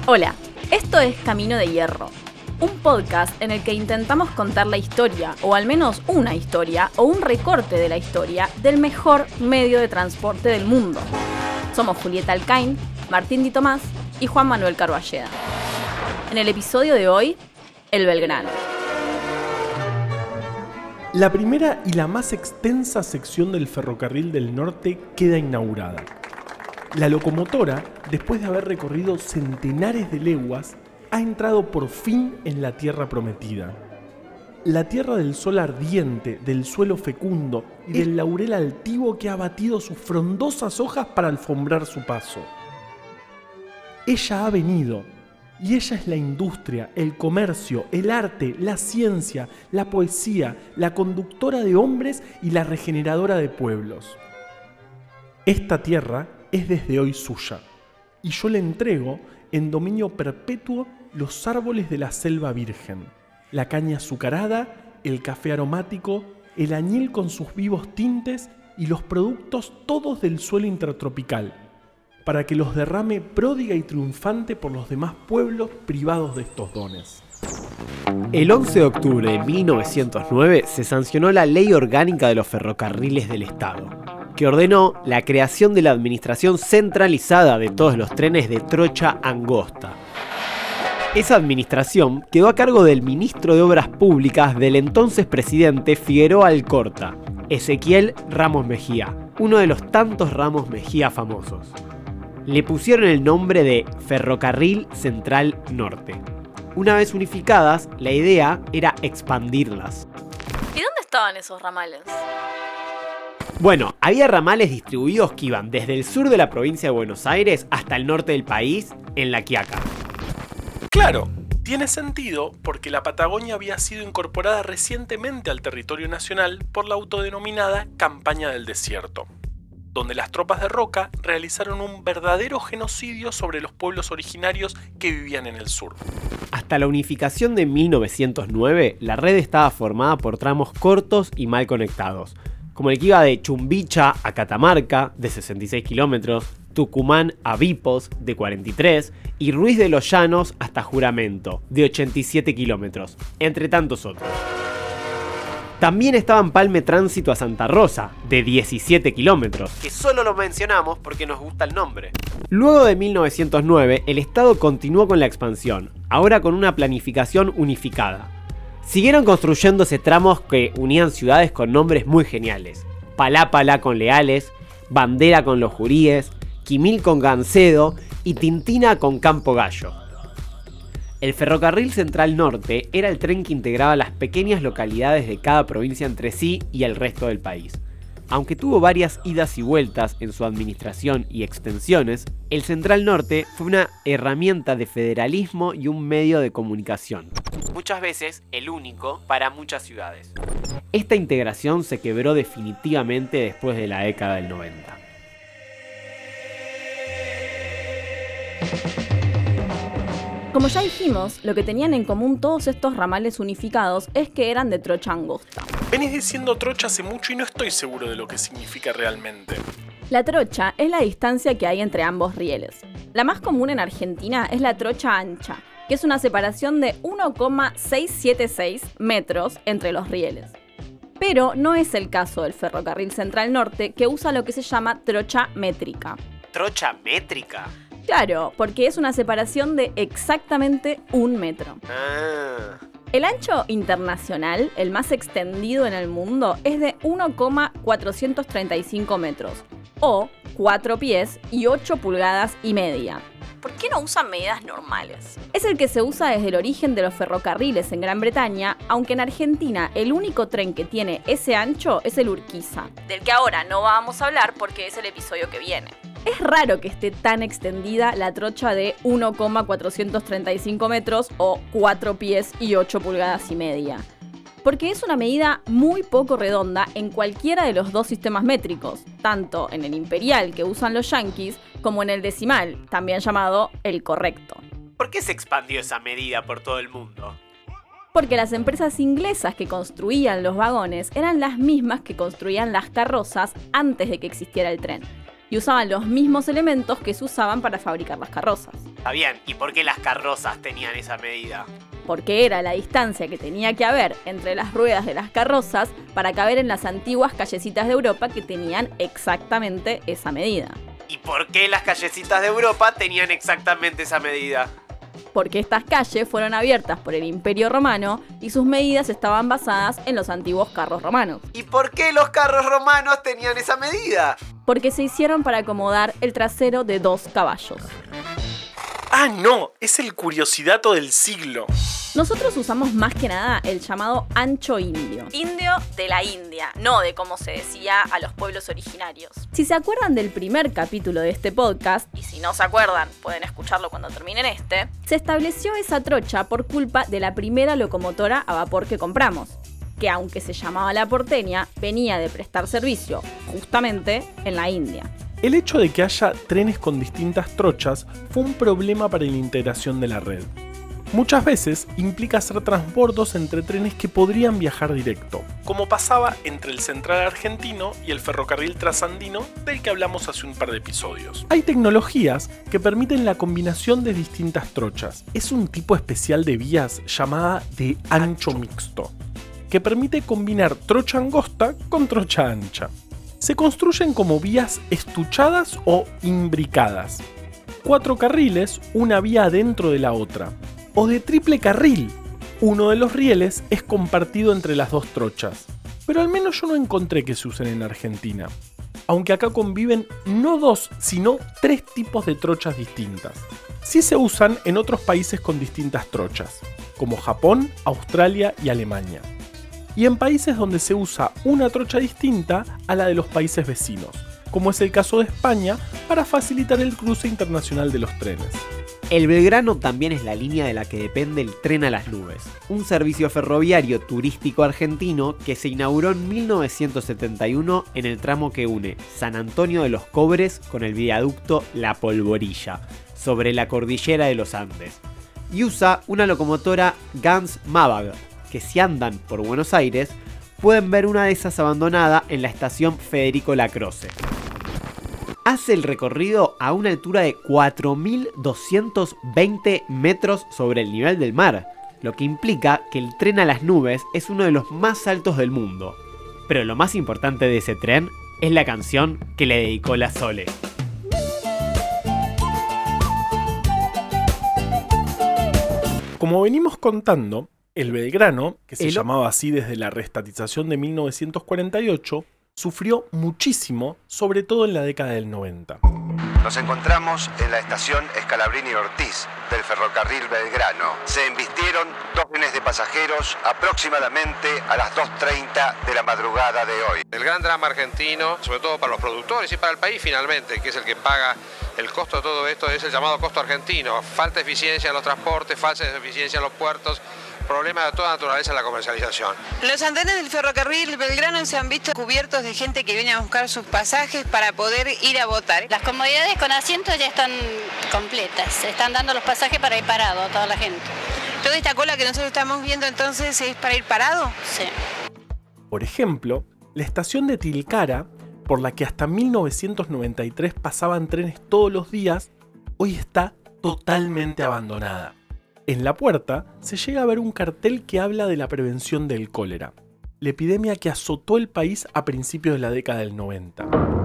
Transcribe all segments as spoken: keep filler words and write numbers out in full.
Hola, esto es Camino de Hierro, un podcast en el que intentamos contar la historia, o al menos una historia, o un recorte de la historia del mejor medio de transporte del mundo. Somos Julieta Alcaín, Martín Di Tomás y Juan Manuel Carballeda. En el episodio de hoy, el Belgrano. La primera y la más extensa sección del Ferrocarril del Norte queda inaugurada. La locomotora, después de haber recorrido centenares de leguas, ha entrado por fin en la tierra prometida. La tierra del sol ardiente, del suelo fecundo y del laurel altivo que ha batido sus frondosas hojas para alfombrar su paso. Ella ha venido, y ella es la industria, el comercio, el arte, la ciencia, la poesía, la conductora de hombres y la regeneradora de pueblos. Esta tierra es desde hoy suya, y yo le entrego en dominio perpetuo los árboles de la selva virgen, la caña azucarada, el café aromático, el añil con sus vivos tintes y los productos todos del suelo intertropical, para que los derrame pródiga y triunfante por los demás pueblos privados de estos dones. El once de octubre de mil novecientos nueve se sancionó la Ley Orgánica de los Ferrocarriles del Estado, que ordenó la creación de la administración centralizada de todos los trenes de trocha angosta. Esa administración quedó a cargo del ministro de Obras Públicas del entonces presidente Figueroa Alcorta, Ezequiel Ramos Mejía, uno de los tantos Ramos Mejía famosos. Le pusieron el nombre de Ferrocarril Central Norte. Una vez unificadas, la idea era expandirlas. ¿Y dónde estaban esos ramales? Bueno, había ramales distribuidos que iban desde el sur de la provincia de Buenos Aires hasta el norte del país, en La Quiaca. Claro, tiene sentido porque la Patagonia había sido incorporada recientemente al territorio nacional por la autodenominada Campaña del Desierto, donde las tropas de Roca realizaron un verdadero genocidio sobre los pueblos originarios que vivían en el sur. Hasta la unificación de mil novecientos nueve, la red estaba formada por tramos cortos y mal conectados, como el que iba de Chumbicha a Catamarca, de sesenta y seis kilómetros, Tucumán a Vipos, de cuarenta y tres, y Ruiz de los Llanos hasta Juramento, de ochenta y siete kilómetros, entre tantos otros. También estaba Empalme Tránsito a Santa Rosa, de diecisiete kilómetros, que solo lo mencionamos porque nos gusta el nombre. Luego de mil novecientos nueve, el Estado continuó con la expansión, ahora con una planificación unificada. Siguieron construyéndose tramos que unían ciudades con nombres muy geniales. Palá-Palá con Leales, Bandera con Los Juríes, Quimil con Gancedo y Tintina con Campo Gallo. El Ferrocarril Central Norte era el tren que integraba las pequeñas localidades de cada provincia entre sí y el resto del país. Aunque tuvo varias idas y vueltas en su administración y extensiones, el Central Norte fue una herramienta de federalismo y un medio de comunicación. Muchas veces el único para muchas ciudades. Esta integración se quebró definitivamente después de la década del noventa. Como ya dijimos, lo que tenían en común todos estos ramales unificados es que eran de trocha angosta. Venís diciendo trocha hace mucho y no estoy seguro de lo que significa realmente. La trocha es la distancia que hay entre ambos rieles. La más común en Argentina es la trocha ancha, que es una separación de uno coma seiscientos setenta y seis metros entre los rieles. Pero no es el caso del Ferrocarril Central Norte, que usa lo que se llama trocha métrica. ¿Trocha métrica? Claro, porque es una separación de exactamente un metro. Ah. El ancho internacional, el más extendido en el mundo, es de uno coma cuatrocientos treinta y cinco metros, o cuatro pies y ocho pulgadas y media. ¿Por qué no usan medidas normales? Es el que se usa desde el origen de los ferrocarriles en Gran Bretaña, aunque en Argentina el único tren que tiene ese ancho es el Urquiza, del que ahora no vamos a hablar porque es el episodio que viene. Es raro que esté tan extendida la trocha de uno coma cuatrocientos treinta y cinco metros o cuatro pies y ocho pulgadas y media, porque es una medida muy poco redonda en cualquiera de los dos sistemas métricos, tanto en el imperial que usan los yanquis como en el decimal, también llamado el correcto. ¿Por qué se expandió esa medida por todo el mundo? Porque las empresas inglesas que construían los vagones eran las mismas que construían las carrozas antes de que existiera el tren. y usaban los mismos elementos que se usaban para fabricar las carrozas. Está bien, ¿y por qué las carrozas tenían esa medida? Porque era la distancia que tenía que haber entre las ruedas de las carrozas para caber en las antiguas callecitas de Europa que tenían exactamente esa medida. ¿Y por qué las callecitas de Europa tenían exactamente esa medida? Porque estas calles fueron abiertas por el Imperio Romano y sus medidas estaban basadas en los antiguos carros romanos. ¿Y por qué los carros romanos tenían esa medida? Porque se hicieron para acomodar el trasero de dos caballos. ¡Ah, no! Es el curiosidato del siglo. Nosotros usamos más que nada el llamado ancho indio. Indio de la India, no de cómo se decía a los pueblos originarios. Si se acuerdan del primer capítulo de este podcast, y si no se acuerdan, pueden escucharlo cuando terminen este, se estableció esa trocha por culpa de la primera locomotora a vapor que compramos, que aunque se llamaba la porteña, venía de prestar servicio justamente en la India. El hecho de que haya trenes con distintas trochas fue un problema para la integración de la red. Muchas veces implica hacer transbordos entre trenes que podrían viajar directo, como pasaba entre el Central Argentino y el ferrocarril trasandino del que hablamos hace un par de episodios. Hay tecnologías que permiten la combinación de distintas trochas. Es un tipo especial de vías llamada de ancho mixto, que permite combinar trocha angosta con trocha ancha. Se construyen como vías estuchadas o imbricadas. Cuatro carriles, una vía dentro de la otra. O de triple carril. Uno de los rieles es compartido entre las dos trochas. Pero al menos yo no encontré que se usen en Argentina. Aunque acá conviven no dos, sino tres tipos de trochas distintas. Sí se usan en otros países con distintas trochas, como Japón, Australia y Alemania. Y en países donde se usa una trocha distinta a la de los países vecinos, como es el caso de España, para facilitar el cruce internacional de los trenes. El Belgrano también es la línea de la que depende el Tren a las Nubes, un servicio ferroviario turístico argentino que se inauguró en mil novecientos setenta y uno en el tramo que une San Antonio de los Cobres con el viaducto La Polvorilla, sobre la cordillera de los Andes, y usa una locomotora Ganz Mabag, que si andan por Buenos Aires, pueden ver una de esas abandonada en la estación Federico Lacroze. Hace el recorrido a una altura de cuatro mil doscientos veinte metros sobre el nivel del mar, lo que implica que el Tren a las Nubes es uno de los más altos del mundo. Pero lo más importante de ese tren es la canción que le dedicó la Sole. Como venimos contando, el Belgrano, que se El... llamaba así desde la reestatización de mil novecientos cuarenta y ocho, sufrió muchísimo, sobre todo en la década del noventa. Nos encontramos en la estación Scalabrini Ortiz del ferrocarril Belgrano. Se embistieron dos trenes de pasajeros aproximadamente a las dos treinta de la madrugada de hoy. El gran drama argentino, sobre todo para los productores y para el país finalmente, que es el que paga el costo de todo esto, es el llamado costo argentino. Falta de eficiencia en los transportes, falta de eficiencia en los puertos, problema de toda naturaleza en la comercialización. Los andenes del ferrocarril Belgrano se han visto cubiertos de gente que viene a buscar sus pasajes para poder ir a votar. Las comodidades con asientos ya están completas, se están dando los pasajes para ir parado a toda la gente. Toda esta cola que nosotros estamos viendo entonces es para ir parado. Sí. Por ejemplo, la estación de Tilcara, por la que hasta mil novecientos noventa y tres pasaban trenes todos los días, hoy está totalmente abandonada. En la puerta se llega a ver un cartel que habla de la prevención del cólera, la epidemia que azotó el país a principios de la década del noventa.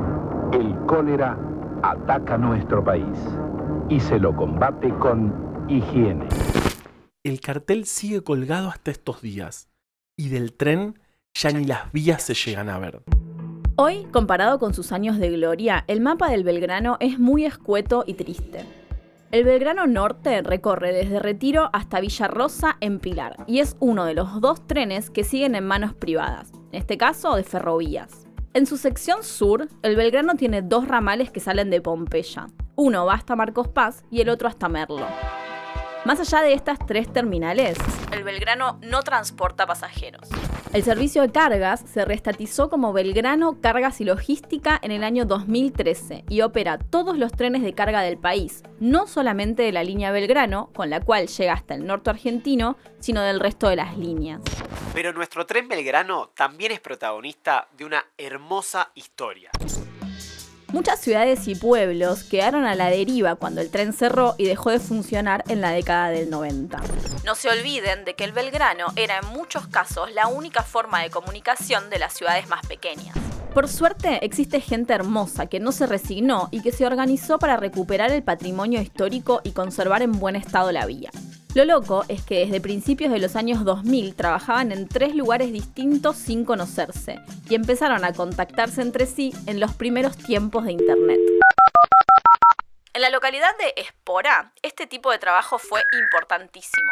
El cólera ataca nuestro país y se lo combate con higiene. El cartel sigue colgado hasta estos días, y del tren ya ni las vías se llegan a ver. Hoy, comparado con sus años de gloria, el mapa del Belgrano es muy escueto y triste. El Belgrano Norte recorre desde Retiro hasta Villa Rosa en Pilar y es uno de los dos trenes que siguen en manos privadas, en este caso de Ferrovías. En su sección sur, el Belgrano tiene dos ramales que salen de Pompeya. Uno va hasta Marcos Paz y el otro hasta Merlo. Más allá de estas tres terminales, el Belgrano no transporta pasajeros. El servicio de cargas se reestatizó como Belgrano Cargas y Logística en el año dos mil trece y opera todos los trenes de carga del país, no solamente de la línea Belgrano, con la cual llega hasta el norte argentino, sino del resto de las líneas. Pero nuestro tren Belgrano también es protagonista de una hermosa historia. Muchas ciudades y pueblos quedaron a la deriva cuando el tren cerró y dejó de funcionar en la década del noventa. No se olviden de que el Belgrano era en muchos casos la única forma de comunicación de las ciudades más pequeñas. Por suerte, existe gente hermosa que no se resignó y que se organizó para recuperar el patrimonio histórico y conservar en buen estado la vía. Lo loco es que desde principios de los años dos mil trabajaban en tres lugares distintos sin conocerse y empezaron a contactarse entre sí en los primeros tiempos de internet. En la localidad de Espora, este tipo de trabajo fue importantísimo.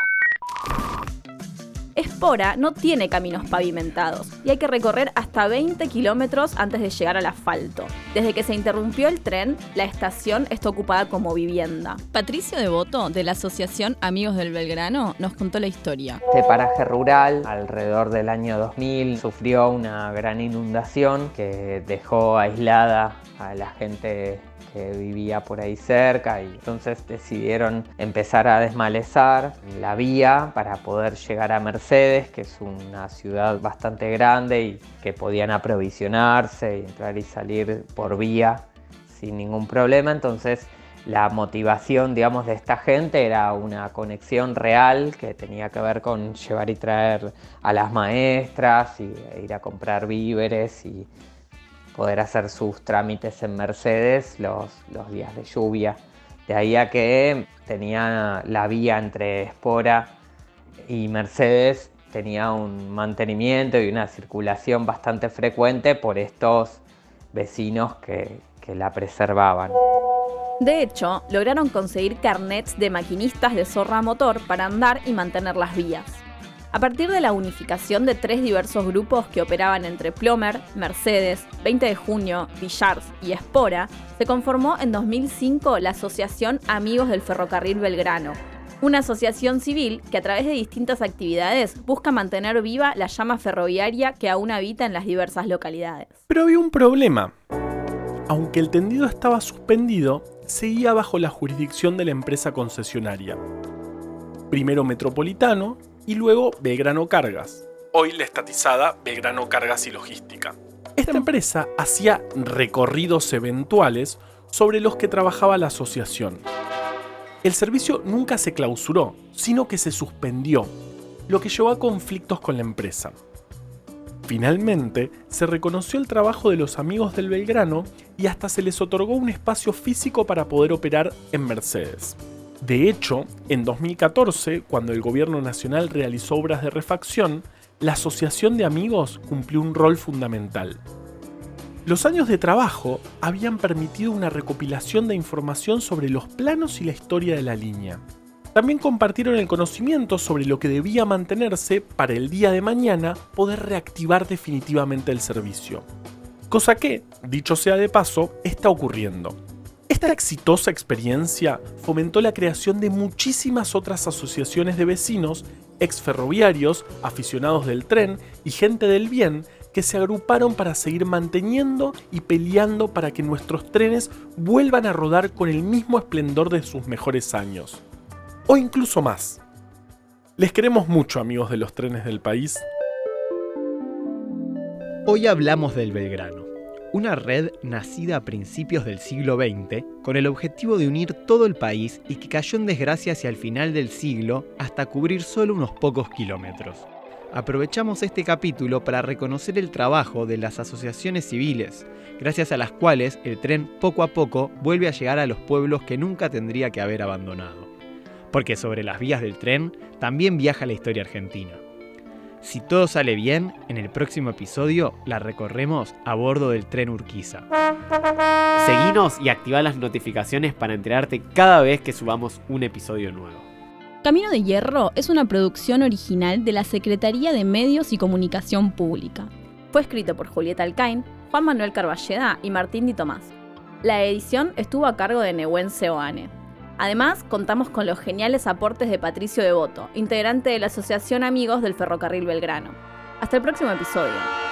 Espora no tiene caminos pavimentados y hay que recorrer hasta veinte kilómetros antes de llegar al asfalto. Desde que se interrumpió el tren, la estación está ocupada como vivienda. Patricio Devoto, de la Asociación Amigos del Belgrano, nos contó la historia. Este paraje rural, alrededor del año dos mil, sufrió una gran inundación que dejó aislada a la gente que vivía por ahí cerca, y entonces decidieron empezar a desmalezar la vía para poder llegar a Mercedes, que es una ciudad bastante grande y que podían aprovisionarse y entrar y salir por vía sin ningún problema. Entonces la motivación, digamos, de esta gente era una conexión real que tenía que ver con llevar y traer a las maestras y ir a comprar víveres y poder hacer sus trámites en Mercedes los, los días de lluvia. De ahí a que tenía la vía entre Espora y Mercedes, tenía un mantenimiento y una circulación bastante frecuente por estos vecinos que, que la preservaban. De hecho, lograron conseguir carnets de maquinistas de zorra a motor para andar y mantener las vías. A partir de la unificación de tres diversos grupos que operaban entre Plomer, Mercedes, veinte de junio, Villars y Espora, se conformó en dos mil cinco la Asociación Amigos del Ferrocarril Belgrano, una asociación civil que a través de distintas actividades busca mantener viva la llama ferroviaria que aún habita en las diversas localidades. Pero había un problema. Aunque el tendido estaba suspendido, seguía bajo la jurisdicción de la empresa concesionaria. Primero Metropolitano, y luego Belgrano Cargas, hoy la estatizada Belgrano Cargas y Logística. Esta empresa hacía recorridos eventuales sobre los que trabajaba la asociación. El servicio nunca se clausuró, sino que se suspendió, lo que llevó a conflictos con la empresa. Finalmente, se reconoció el trabajo de los amigos del Belgrano y hasta se les otorgó un espacio físico para poder operar en Mercedes. De hecho, en dos mil catorce, cuando el gobierno nacional realizó obras de refacción, la Asociación de Amigos cumplió un rol fundamental. Los años de trabajo habían permitido una recopilación de información sobre los planos y la historia de la línea. También compartieron el conocimiento sobre lo que debía mantenerse para el día de mañana poder reactivar definitivamente el servicio. Cosa que, dicho sea de paso, está ocurriendo. Esta exitosa experiencia fomentó la creación de muchísimas otras asociaciones de vecinos, exferroviarios, aficionados del tren y gente del bien que se agruparon para seguir manteniendo y peleando para que nuestros trenes vuelvan a rodar con el mismo esplendor de sus mejores años. O incluso más. Les queremos mucho, amigos de los trenes del país. Hoy hablamos del Belgrano, una red nacida a principios del siglo veinte con el objetivo de unir todo el país y que cayó en desgracia hacia el final del siglo hasta cubrir solo unos pocos kilómetros. Aprovechamos este capítulo para reconocer el trabajo de las asociaciones civiles, gracias a las cuales el tren poco a poco vuelve a llegar a los pueblos que nunca tendría que haber abandonado. Porque sobre las vías del tren también viaja la historia argentina. Si todo sale bien, en el próximo episodio la recorremos a bordo del tren Urquiza. Seguinos y activa las notificaciones para enterarte cada vez que subamos un episodio nuevo. Camino de Hierro es una producción original de la Secretaría de Medios y Comunicación Pública. Fue escrito por Julieta Alcaín, Juan Manuel Carballeda y Martín Di Tomás. La edición estuvo a cargo de Nehuen Seoane. Además, contamos con los geniales aportes de Patricio Devoto, integrante de la Asociación Amigos del Ferrocarril Belgrano. Hasta el próximo episodio.